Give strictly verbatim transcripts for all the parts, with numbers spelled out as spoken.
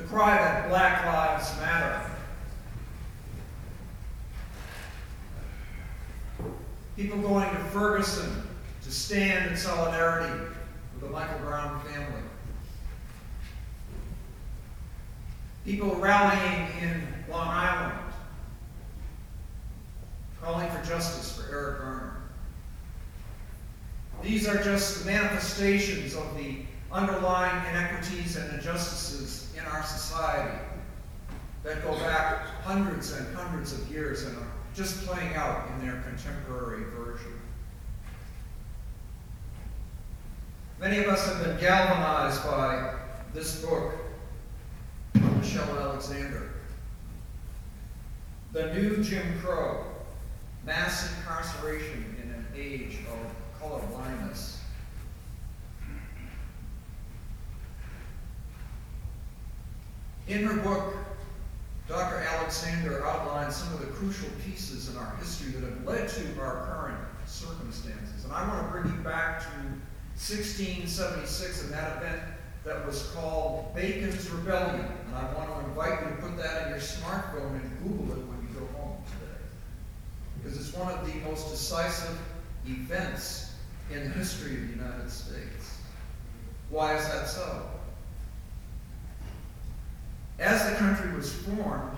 the cry that Black Lives Matter. People going to Ferguson to stand in solidarity with the Michael Brown family. People rallying in Long Island, calling for justice for Eric Garner. These are just the manifestations of the underlying inequities and injustices in our society that go back hundreds and hundreds of years and are just playing out in their contemporary version. Many of us have been galvanized by this book by Michelle Alexander. The New Jim Crow, Mass Incarceration in an Age of Color Blindness. In her book, Doctor Alexander outlines some of the crucial pieces in our history that have led to our current circumstances. And I want to bring you back to sixteen seventy-six and that event that was called Bacon's Rebellion. And I want to invite you to put that in your smartphone and Google it when you go home today. Because it's one of the most decisive events in the history of the United States. Why is that so? As the country was formed,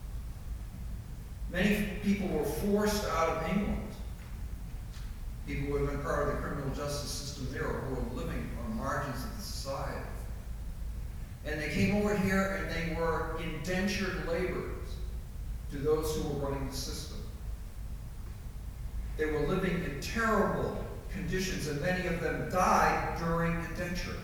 many people were forced out of England. People who had been part of the criminal justice system there or who were living on the margins of the society. And they came over here and they were indentured laborers to those who were running the system. They were living in terrible conditions, and many of them died during indenture.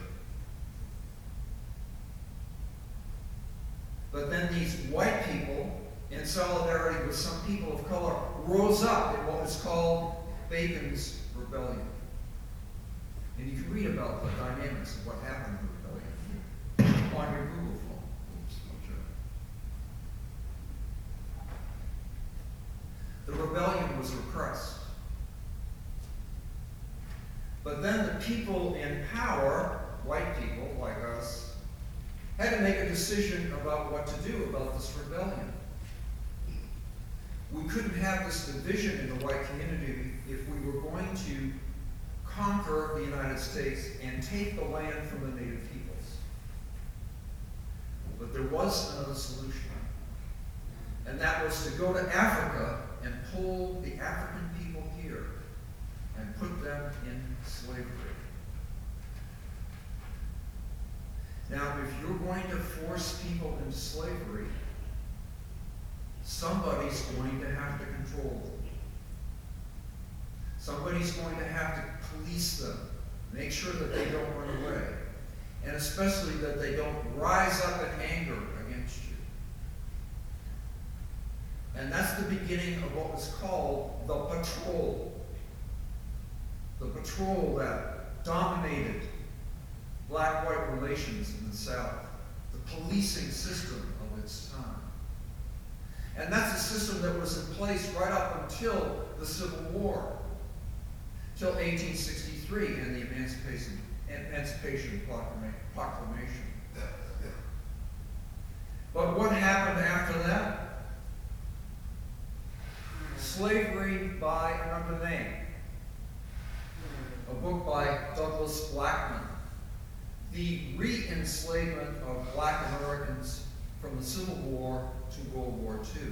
But then these white people, in solidarity with some people of color, rose up in what was called Bacon's Rebellion. And you can read about the dynamics of what happened in the rebellion on your Google phone. Oops, no joke. The rebellion was repressed. But then the people in power, white people like us, had to make a decision about what to do about this rebellion. We couldn't have this division in the white community if we were going to conquer the United States and take the land from the native peoples. But there was another solution. And that was to go to Africa and pull the African people here and put them in slavery. Now, if you're going to force people into slavery, somebody's going to have to control them. Somebody's going to have to police them, make sure that they don't run away, and especially that they don't rise up in anger against you. And that's the beginning of what was called the patrol. The patrol that dominated black-white relations in the South, the policing system of its time. And that's a system that was in place right up until the Civil War, till eighteen sixty-three and the Emancipation, Emancipation Proclamation. But what happened after that? Slavery by Another Name, a book by Douglas Blackmun. The re-enslavement of black Americans from the Civil War to World War Two.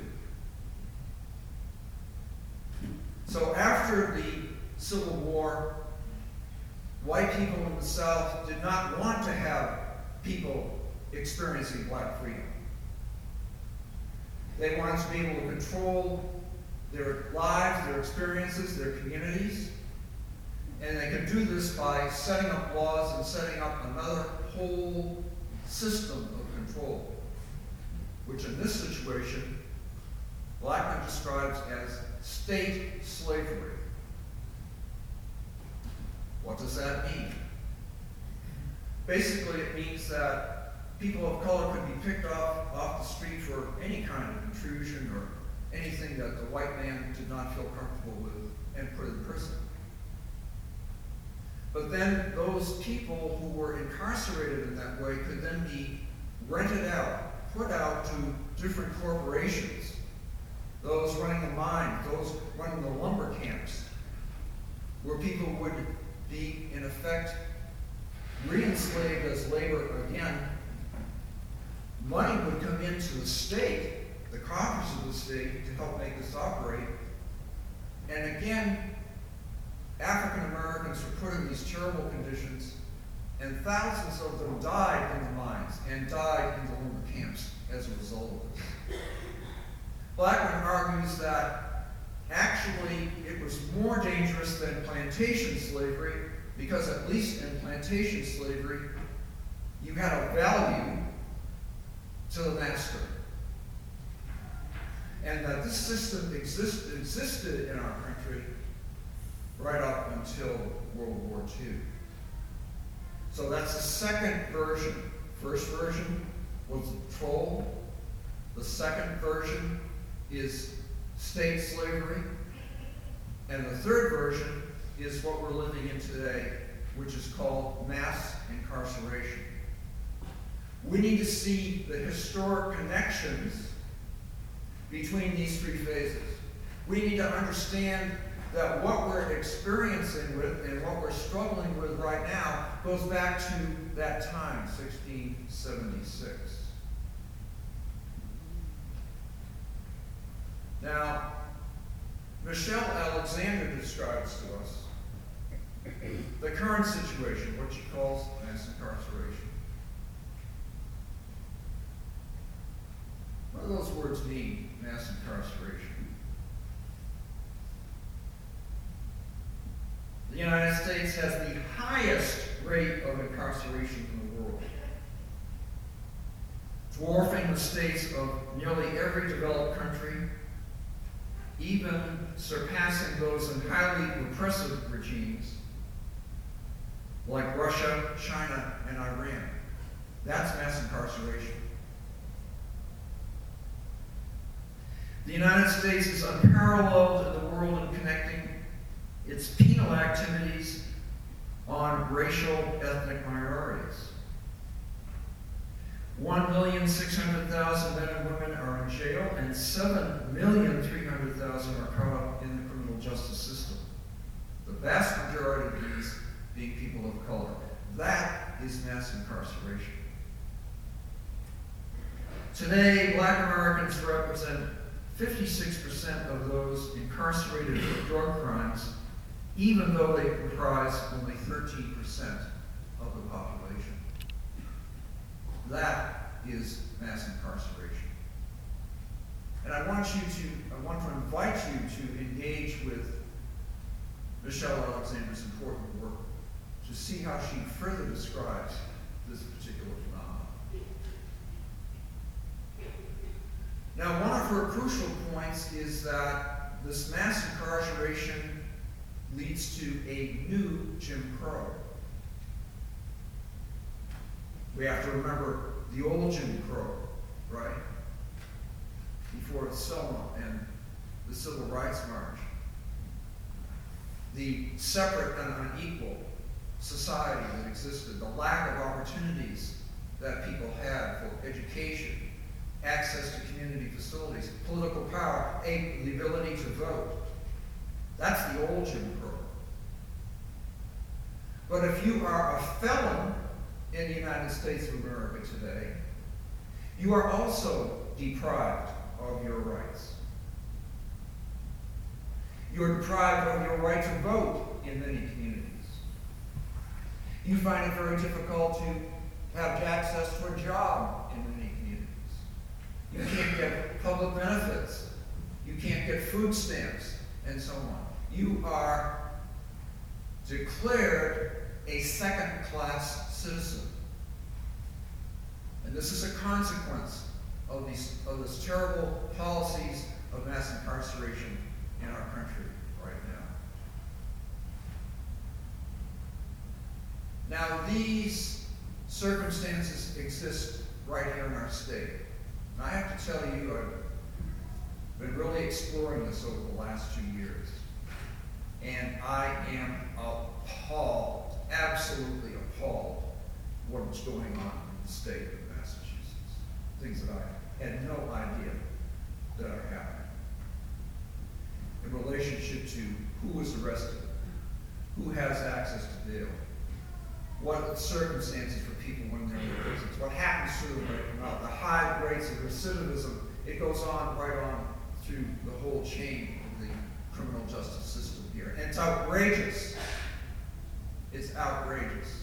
So after the Civil War, white people in the South did not want to have people experiencing black freedom. They wanted to be able to control their lives, their experiences, their communities. And they could do this by setting up laws and setting up another whole system of control, which in this situation, Blackmun describes as state slavery. What does that mean? Basically, it means that people of color could be picked off off the street for any kind of intrusion or anything that the white man did not feel comfortable with and put in prison. But then those people who were incarcerated in that way could then be rented out, put out to different corporations, those running the mine, those running the lumber camps, where people would be, in effect, re-enslaved as labor again. Money would come into the state, the coffers of the state, to help make this operate. And again, African Americans were put in these terrible conditions, and thousands of them died in the mines and died in the lumber camps as a result of this. Blackman argues that actually it was more dangerous than plantation slavery, because at least in plantation slavery, you had a value to the master. And that this system exist, existed in our country right up until World War Two. So that's the second version. First version was the troll. The second version is state slavery. And the third version is what we're living in today, which is called mass incarceration. We need to see the historic connections between these three phases. We need to understand that what we're experiencing with and what we're struggling with right now goes back to that time, sixteen seventy-six. Now, Michelle Alexander describes to us the current situation, what she calls mass incarceration. What do those words mean, mass incarceration? The United States has the highest rate of incarceration in the world, dwarfing the states of nearly every developed country, even surpassing those in highly repressive regimes like Russia, China, and Iran. That's mass incarceration. The United States is unparalleled in the world in connecting its penal activities on racial ethnic minorities. one million six hundred thousand men and women are in jail, and seven million three hundred thousand are caught up in the criminal justice system. The vast majority of these being people of color. That is mass incarceration. Today, Black Americans represent fifty-six percent of those incarcerated for drug crimes, even though they comprise only thirteen percent of the population. That is mass incarceration. And I want you to, I want to invite you to engage with Michelle Alexander's important work to see how she further describes this particular phenomenon. Now, one of her crucial points is that this mass incarceration leads to a new Jim Crow. We have to remember the old Jim Crow, right? Before Selma and the Civil Rights March. The separate and unequal society that existed, the lack of opportunities that people had for education, access to community facilities, political power, a, the ability to vote. That's the old Jim Crow. But if you are a felon in the United States of America today, you are also deprived of your rights. You are deprived of your right to vote in many communities. You find it very difficult to have access to a job in many communities. You can't get public benefits. You can't get food stamps, and so on. You are declared a second-class citizen. And this is a consequence of these of this terrible policies of mass incarceration in our country right now. Now, these circumstances exist right here in our state. And I have to tell you, I've been really exploring this over the last two years. And I am appalled, absolutely appalled, what's going on in the state of Massachusetts. things that I had no idea that are happening. In relationship to who was arrested, who has access to bail, what are the circumstances for people when they're in the prisons, what happens to them when they come out, the high rates of recidivism. It goes on right on through the whole chain of the criminal justice system here. And it's outrageous. It's outrageous.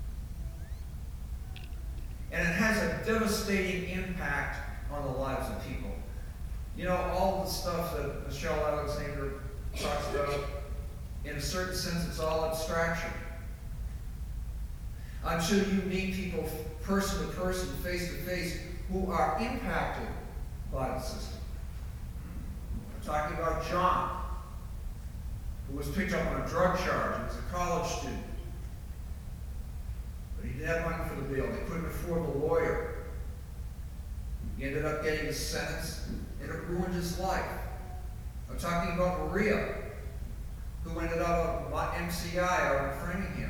And it has a devastating impact on the lives of people. You know, all the stuff that Michelle Alexander talks about, in a certain sense, it's all abstraction. I'm sure you meet people person to person, face to face, who are impacted by the system. I'm talking about John, who was picked up on a drug charge. He was a college student. But he didn't have money for the bail. They couldn't afford the lawyer. He ended up getting a sentence, and it ruined his life. I'm talking about Maria, who ended up at M C I out in Framingham.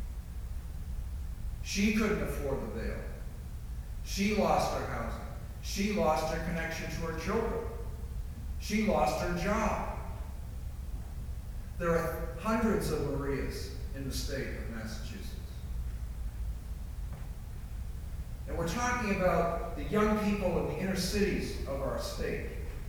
She couldn't afford the bail. She lost her housing. She lost her connection to her children. She lost her job. There are hundreds of Marias in the state of Massachusetts. And we're talking about the young people in the inner cities of our state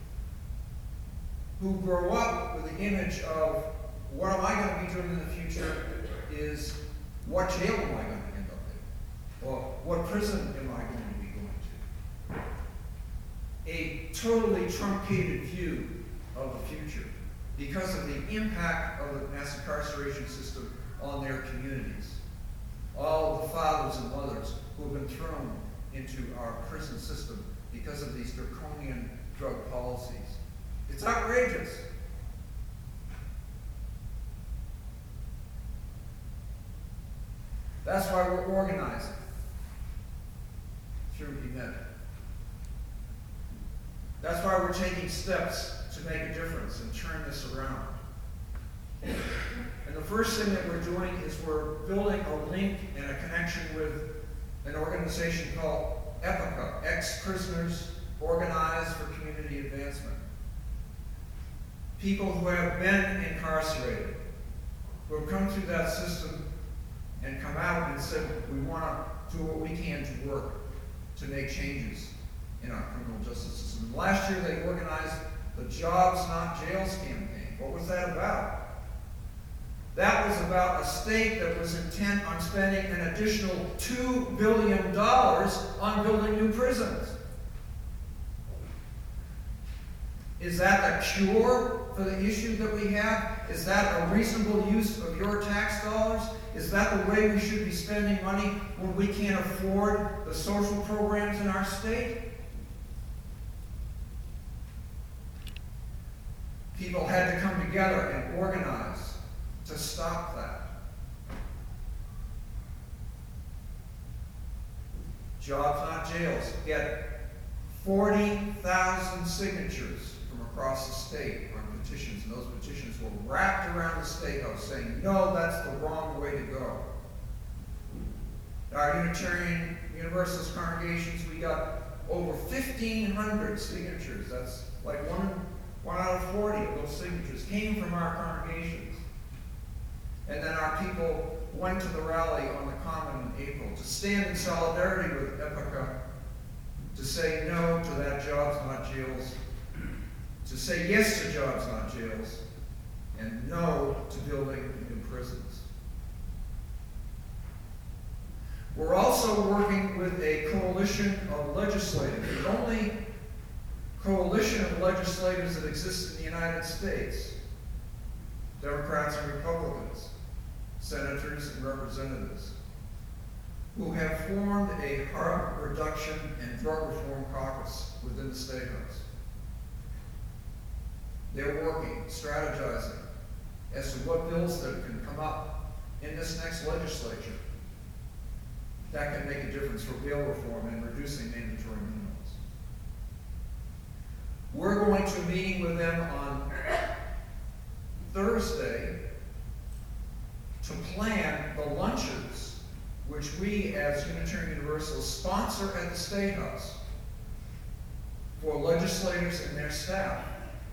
who grow up with the image of what am I going to be doing in the future is what jail am I going to end up in? Or what prison am I going to be going to? A totally truncated view of the future because of the impact of the mass incarceration system on their communities. All the fathers and mothers who have been thrown into our prison system because of these draconian drug policies. It's outrageous. That's why we're organizing through E M E D. That's why we're taking steps to make a difference and turn this around. And the first thing that we're doing is we're building a link and a connection with an organization called EPICA, Ex-Prisoners Organized for Community Advancement. People who have been incarcerated, who have come through that system and come out and said, we want to do what we can to work to make changes in our criminal justice system. Last year they organized the Jobs Not Jails campaign. What was that about? That was about a state that was intent on spending an additional two billion dollars on building new prisons. Is that a cure for the issue that we have? Is that a reasonable use of your tax dollars? Is that the way we should be spending money when we can't afford the social programs in our state? People had to come together and organize to stop that. Jobs Not Jails get forty thousand signatures from across the state on petitions, and those petitions were wrapped around the State House saying, no, that's the wrong way to go. Our Unitarian Universalist congregations, we got over fifteen hundred signatures. That's like one, one out of forty of those signatures came from our congregations. And then our people went to the rally on the Common in April to stand in solidarity with EPICA, to say no to that Jobs Not Jails, to say yes to Jobs Not Jails, and no to building new prisons. We're also working with a coalition of legislators, the only coalition of legislators that exists in the United States, Democrats and Republicans, senators and representatives, who have formed a harm reduction and drug reform caucus within the State House. They're working, strategizing as to what bills that can come up in this next legislature that can make a difference for bail reform and reducing mandatory minimums. We're going to a meeting with them on Thursday to plan the lunches which we as Unitarian Universalists sponsor at the State House for legislators and their staff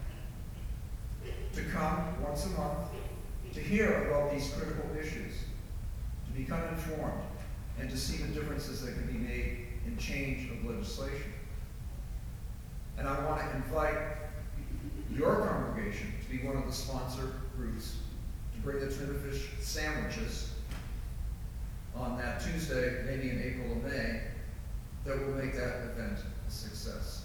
to come once a month to hear about these critical issues, to become informed, and to see the differences that can be made in change of legislation. And I want to invite your congregation to be one of the sponsor groups to bring the tuna fish sandwiches on that Tuesday, maybe in April or May, that will make that event a success.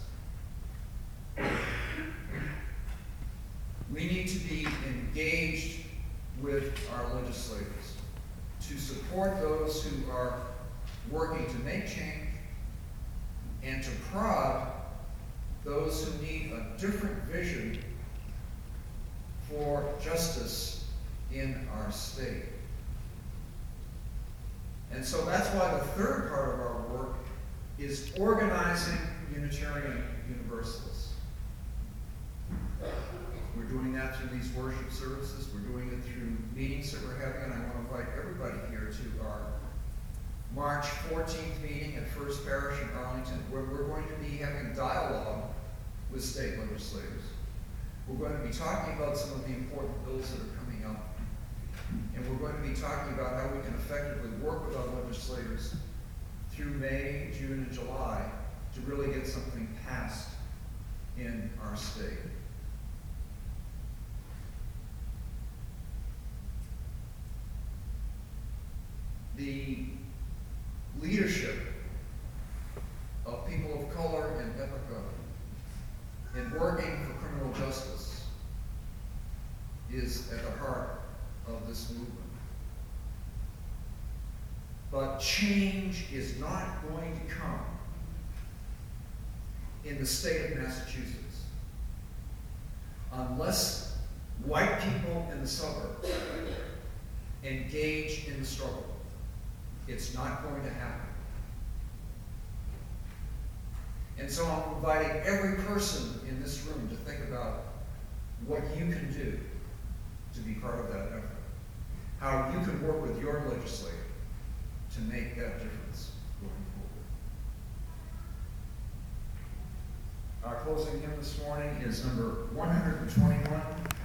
We need to be engaged with our legislators to support those who are working to make change and to prod those who need a different vision for justice in our state. And so that's why the third part of our work is organizing Unitarian Universalists. We're doing that through these worship services. We're doing it through meetings that we're having, and I want to invite everybody here to our March fourteenth meeting at First Parish in Arlington, where we're going to be having dialogue with state legislators. We're going to be talking about some of the important bills that are coming up, and we're going to be talking about how we can effectively work with our legislators through May, June, and July to really get something passed in our state. The leadership of people of color in Ithaca in working for criminal justice is at the heart of this movement. But change is not going to come in the state of Massachusetts unless white people in the suburbs engage in the struggle. It's not going to happen. And so I'm inviting every person in this room to think about what you can do to be part of that effort. How you can work with your legislator to make that difference going forward. Our closing hymn this morning is number one hundred twenty-one.